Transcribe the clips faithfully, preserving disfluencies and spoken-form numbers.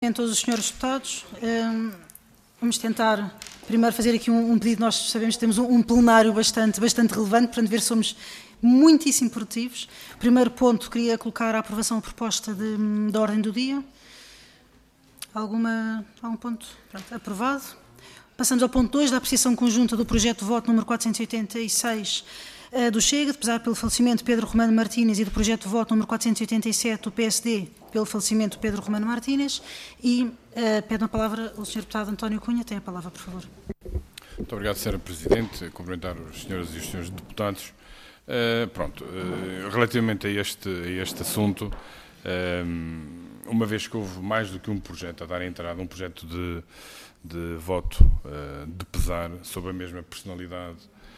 A todos os senhores deputados, vamos tentar primeiro fazer aqui um, um pedido. Nós sabemos que temos um, um plenário bastante, bastante relevante, portanto ver se somos muitíssimo produtivos. Primeiro ponto, queria colocar a aprovação da proposta de, da ordem do dia. Alguma, algum ponto? Pronto, aprovado. Passamos ao ponto dois, da apreciação conjunta do projeto de voto número quatrocentos e oitenta e seis uh, do Chega, de pesar pelo falecimento de Pedro Romano Martínez, e do projeto de voto número quatrocentos e oitenta e sete do P S D, pelo falecimento de Pedro Romano Martínez. E uh, pede a palavra o senhor deputado António Cunha. Tem a palavra, por favor. Muito obrigado, senhora Presidente. Cumprimentar os senhores e os senhores deputados. Uh, pronto, uh, relativamente a este, a este assunto, uh, uma vez que houve mais do que um projeto a dar entrada, um projeto de, de voto uh, de pesar sobre a mesma personalidade,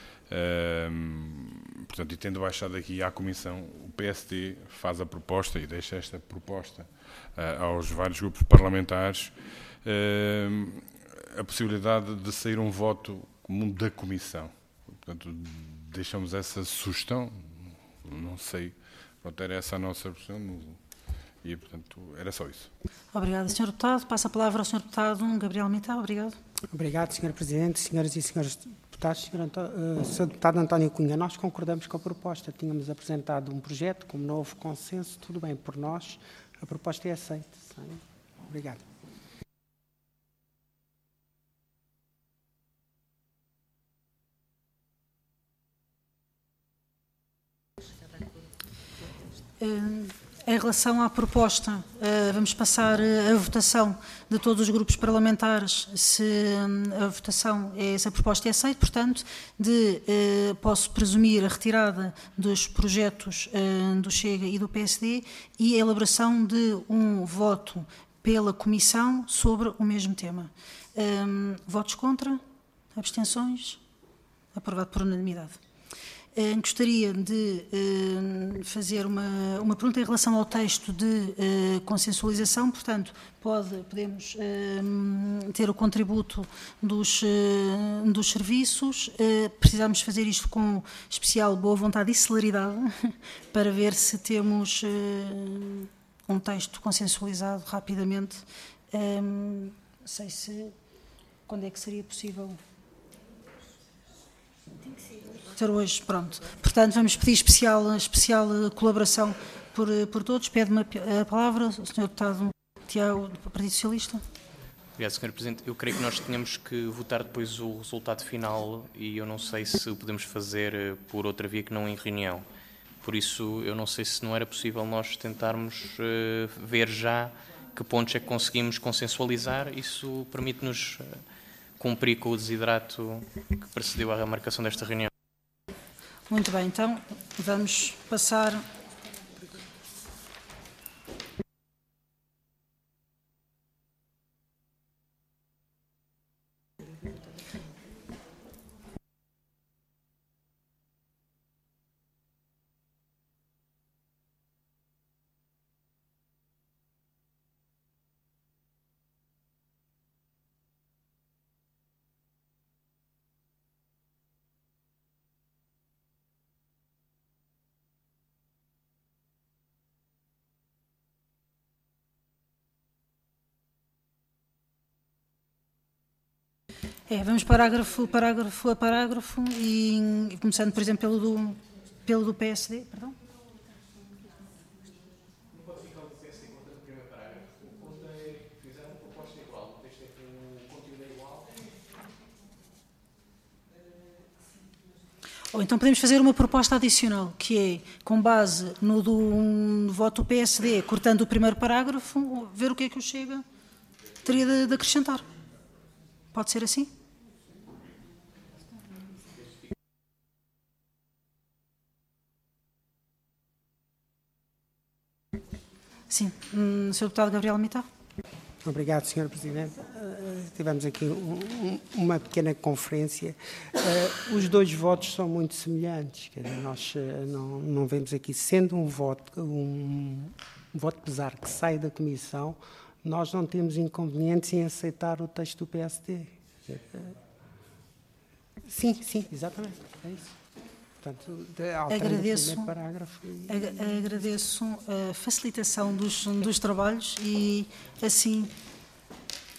uh, portanto, e tendo baixado aqui à Comissão, o P S D faz a proposta e deixa esta proposta uh, aos vários grupos parlamentares, uh, a possibilidade de sair um voto comum da Comissão. Portanto, deixamos essa sugestão, não sei, pronto, era essa a nossa opção e, portanto, era só isso. Obrigada, senhor Deputado. Passa a palavra ao senhor Deputado Gabriel Mittal. Obrigado. Obrigado, senhora Presidente, senhoras e senhores deputados. senhor Uh, senhor Deputado António Cunha, nós concordamos com a proposta. Tínhamos apresentado um projeto, como não houve consenso, tudo bem, por nós, a proposta é aceita. Obrigado. Em relação à proposta, vamos passar a votação de todos os grupos parlamentares, se a votação, é, se a proposta é aceita, portanto, de, posso presumir a retirada dos projetos do Chega e do P S D e a elaboração de um voto pela Comissão sobre o mesmo tema. Votos contra? Abstenções? Aprovado por unanimidade. Uh, gostaria de uh, fazer uma, uma pergunta em relação ao texto de uh, consensualização, portanto, pode, podemos uh, ter o contributo dos, uh, dos serviços, uh, precisamos fazer isto com especial boa vontade e celeridade, para ver se temos uh, um texto consensualizado rapidamente. Um, não sei se, quando é que seria possível... Tem que ser ter hoje, pronto. Portanto, vamos pedir especial, especial colaboração por, por todos. Pede-me a palavra o senhor Deputado Tiago, do Partido Socialista. Obrigado, senhor Presidente. Eu creio que nós tínhamos que votar depois o resultado final e eu não sei se o podemos fazer por outra via que não em reunião. Por isso, eu não sei se não era possível nós tentarmos uh, ver já que pontos é que conseguimos consensualizar. Isso permite-nos uh, cumprir com o desidrato que precedeu à remarcação desta reunião. Muito bem, então vamos passar... É, vamos parágrafo, parágrafo a parágrafo e, e começando, por exemplo, pelo do, pelo do P S D, perdão. Não pode ficar o P S D contra o primeiro parágrafo. O ponto é que fizeram uma proposta igual, o texto é que o conteúdo é igual. Ou então podemos fazer uma proposta adicional, que é, com base no, do, no voto do P S D, cortando o primeiro parágrafo, ver o que é que o Chega teria de, de acrescentar. Pode ser assim? Sim. Hum, senhor Deputado Gabriel Mittal. Obrigado, senhor Presidente. Uh, tivemos aqui um, um, uma pequena conferência. Uh, os dois votos são muito semelhantes. Quer dizer, nós uh, não, não vemos aqui, sendo um voto, um, um voto pesar que sai da Comissão, nós não temos inconvenientes em aceitar o texto do P S D. Uh, sim, sim, exatamente. É isso. Portanto, agradeço, parágrafo e... agradeço a facilitação dos, dos trabalhos e assim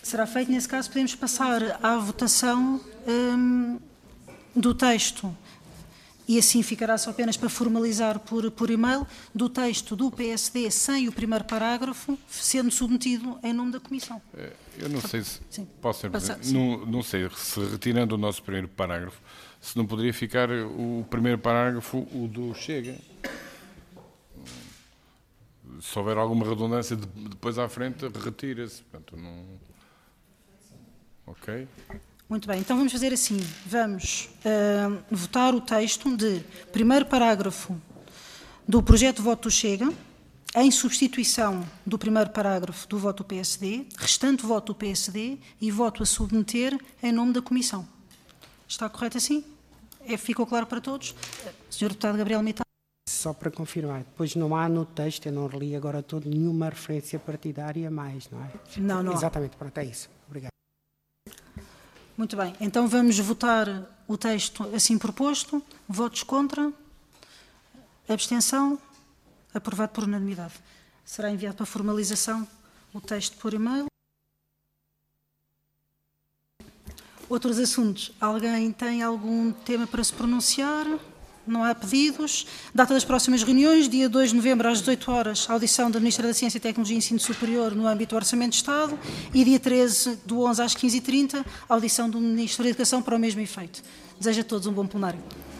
Será feito. Nesse caso, podemos passar à votação hum, do texto, e assim ficará só apenas para formalizar por, por e-mail, do texto do P S D sem o primeiro parágrafo, sendo submetido em nome da Comissão. Eu não sei se, Sim. posso ser Passar, Presidente, não, não sei se retirando o nosso primeiro parágrafo, se não poderia ficar o primeiro parágrafo, o do Chega. Se houver alguma redundância de, depois à frente, retira-se. Portanto, não... Ok? Muito bem, então vamos fazer assim, vamos uh, votar o texto de primeiro parágrafo do projeto de voto do Chega, em substituição do primeiro parágrafo do voto do P S D, restante voto do P S D e voto a submeter em nome da Comissão. Está correto assim? É, ficou claro para todos? senhor Deputado Gabriel Mittal. Só para confirmar, depois não há no texto, eu não reli agora todo, nenhuma referência partidária mais, não é? Não, não há. Exatamente, pronto, é isso. Obrigado. Muito bem, então vamos votar o texto assim proposto. Votos contra? Abstenção? Aprovado por unanimidade. Será enviado para formalização o texto por e-mail. Outros assuntos? Alguém tem algum tema para se pronunciar? Não há pedidos. Data das próximas reuniões, dia dois de novembro às dezoito horas, audição da Ministra da Ciência, Tecnologia e Ensino Superior no âmbito do Orçamento de Estado, e dia treze do onze às quinze e trinta, audição do Ministro da Educação para o mesmo efeito. Desejo a todos um bom plenário.